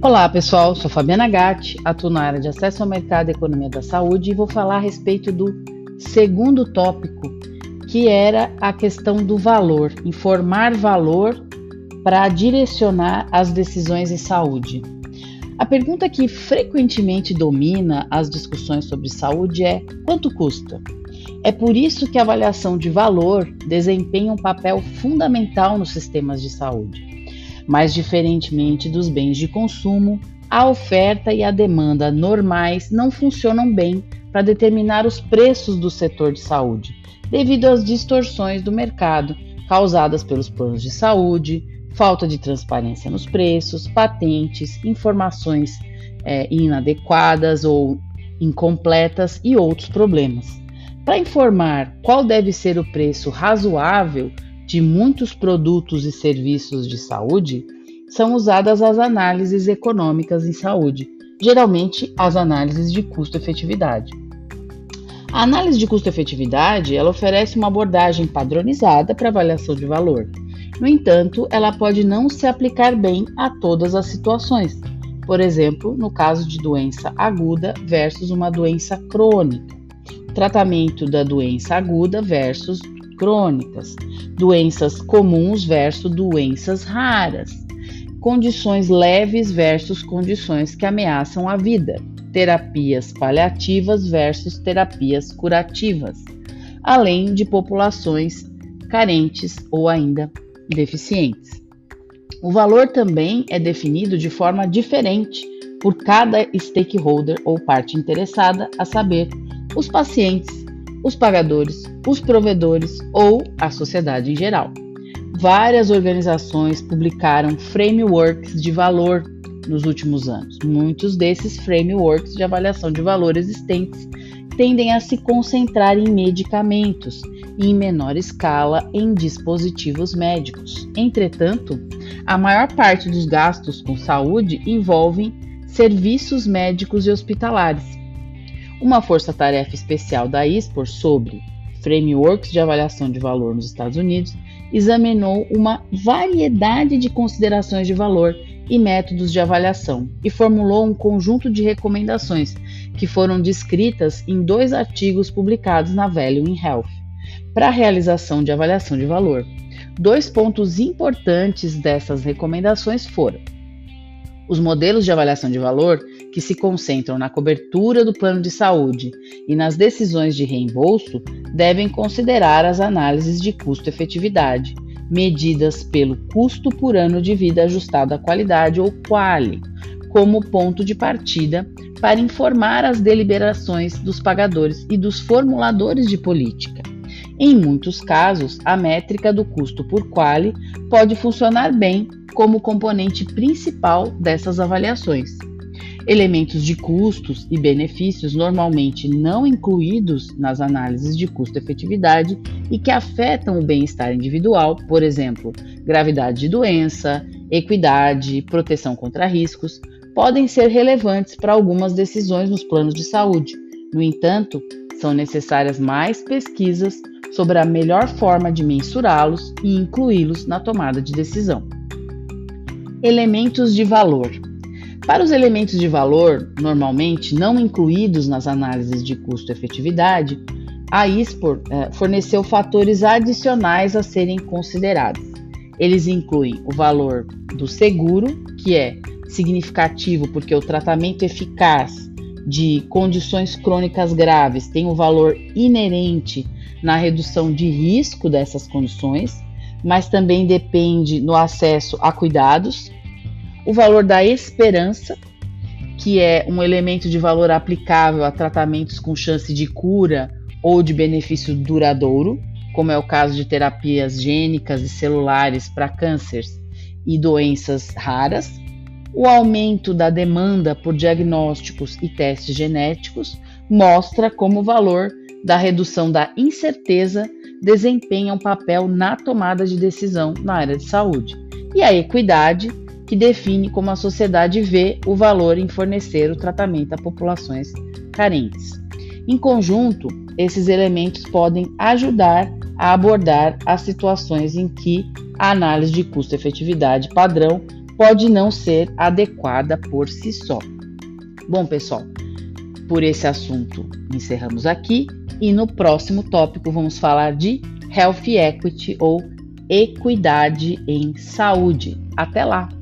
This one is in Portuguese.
Olá pessoal, sou Fabiana Gatti, atuo na área de acesso ao mercado e economia da saúde e vou falar a respeito do segundo tópico, que era a questão do valor, informar valor para direcionar as decisões em saúde. A pergunta que frequentemente domina as discussões sobre saúde é: quanto custa? É por isso que a avaliação de valor desempenha um papel fundamental nos sistemas de saúde. Mas, diferentemente dos bens de consumo, a oferta e a demanda normais não funcionam bem para determinar os preços do setor de saúde, devido às distorções do mercado causadas pelos planos de saúde, falta de transparência nos preços, patentes, informações inadequadas ou incompletas e outros problemas. Para informar qual deve ser o preço razoável de muitos produtos e serviços de saúde, são usadas as análises econômicas em saúde, geralmente as análises de custo-efetividade. A análise de custo-efetividade, ela oferece uma abordagem padronizada para avaliação de valor. No entanto, ela pode não se aplicar bem a todas as situações. Por exemplo, no caso de doença aguda versus uma doença crônica, tratamento da doença aguda versus crônicas, doenças comuns versus doenças raras, condições leves versus condições que ameaçam a vida, terapias paliativas versus terapias curativas, além de populações carentes ou ainda deficientes. O valor também é definido de forma diferente por cada stakeholder ou parte interessada, a saber, os pacientes, os pagadores, os provedores ou a sociedade em geral. Várias organizações publicaram frameworks de valor nos últimos anos. Muitos desses frameworks de avaliação de valor existentes tendem a se concentrar em medicamentos e, em menor escala, em dispositivos médicos. Entretanto, a maior parte dos gastos com saúde envolvem serviços médicos e hospitalares. Uma força-tarefa especial da ISPOR sobre frameworks de avaliação de valor nos Estados Unidos examinou uma variedade de considerações de valor e métodos de avaliação e formulou um conjunto de recomendações que foram descritas em 2 artigos publicados na Value in Health para a realização de avaliação de valor. 2 pontos importantes dessas recomendações foram: os modelos de avaliação de valor que se concentram na cobertura do plano de saúde e nas decisões de reembolso devem considerar as análises de custo-efetividade, medidas pelo custo por ano de vida ajustado à qualidade, ou QALY, como ponto de partida para informar as deliberações dos pagadores e dos formuladores de política. Em muitos casos, a métrica do custo por QALY pode funcionar bem como componente principal dessas avaliações. Elementos de custos e benefícios normalmente não incluídos nas análises de custo-efetividade e que afetam o bem-estar individual, por exemplo, gravidade de doença, equidade, proteção contra riscos, podem ser relevantes para algumas decisões nos planos de saúde. No entanto, são necessárias mais pesquisas sobre a melhor forma de mensurá-los e incluí-los na tomada de decisão. Elementos de valor. Para os elementos de valor, normalmente não incluídos nas análises de custo-efetividade, a ISPOR forneceu fatores adicionais a serem considerados. Eles incluem o valor do seguro, que é significativo porque o tratamento eficaz de condições crônicas graves tem um valor inerente na redução de risco dessas condições, mas também depende no acesso a cuidados. O valor da esperança, que é um elemento de valor aplicável a tratamentos com chance de cura ou de benefício duradouro, como é o caso de terapias gênicas e celulares para cânceres e doenças raras. O aumento da demanda por diagnósticos e testes genéticos mostra como o valor da redução da incerteza desempenha um papel na tomada de decisão na área de saúde. E a equidade, que define como a sociedade vê o valor em fornecer o tratamento a populações carentes. Em conjunto, esses elementos podem ajudar a abordar as situações em que a análise de custo-efetividade padrão pode não ser adequada por si só. Bom, pessoal, por esse assunto encerramos aqui e no próximo tópico vamos falar de Health Equity ou equidade em saúde. Até lá!